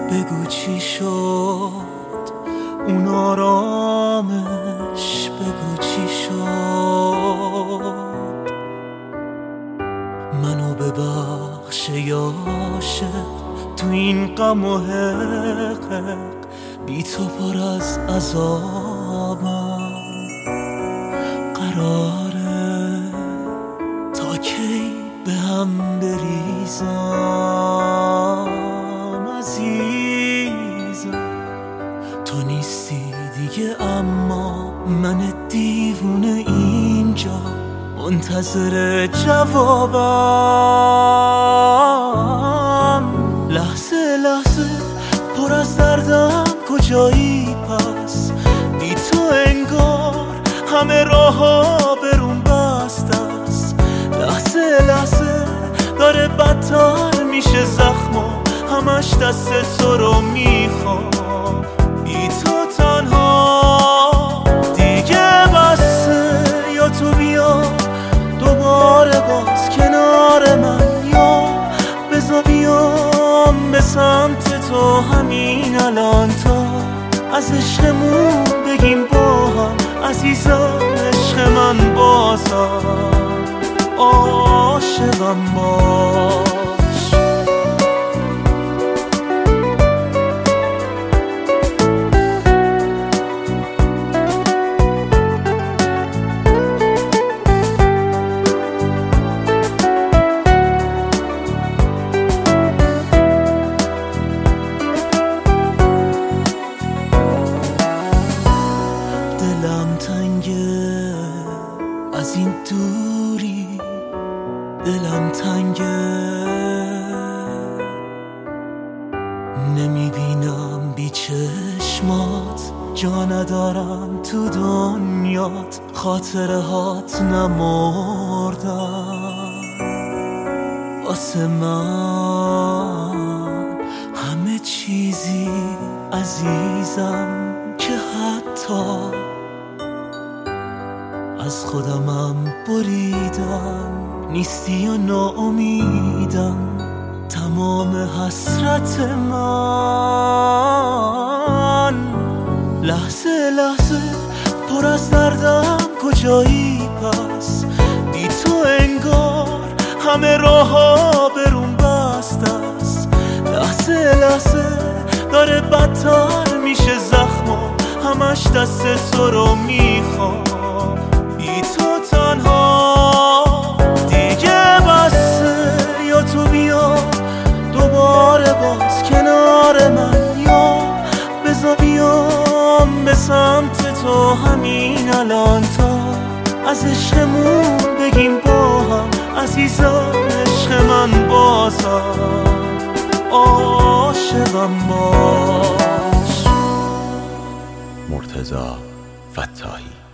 بگو چی شد اون آرامش، بگو چی شد. منو ببخش یا عاشق تو این غم و حقق، بی تو پر از عذابم. قراره تا کی به هم بریزم عزیزم، تو نیستی دیگه اما من دیوونه اینجا منتظر جوابم. لحظه لحظه پر از دردم کجایی پس، بی تو انگار همه راه‌ها بروم بسته است. لحظه لحظه داره بدتر میشه زخما، همش دست تو رو میخوام. بی تو تنها دیگه بسه، یا تو بیا دوباره باز کنار من، یا بذار بیام به سمت تو همین الان، تا از عشقمون بگیم با هم عزیزم. عشق من بازم عاشقم باش. دلم تنگه از این دوری، دلم تنگه نمیبینم بی چشمات، جا ندارم تو دنیات، خاطره هات نمردم. واسه من همه چیزی عزیزم که حتی از خودمم بریدم. نیستی و ناامیدم تمام حسرت من. لحظه لحظه پر از دردم کجایی پس، بی تو انگار همه راه‌ها بروم بسته است. لحظه لحظه داره بدتر میشه زخما، همش دست تو رو میخوام. بی تو تنها دیگه بسه، یا تو بیا دوباره باز کنار من، یا بذار بیام به سمت تو همین الان، تا از عشقمون بگیم با هم عزیزم. عشق من بازم عاشقم باش. مرتضی فتاحی.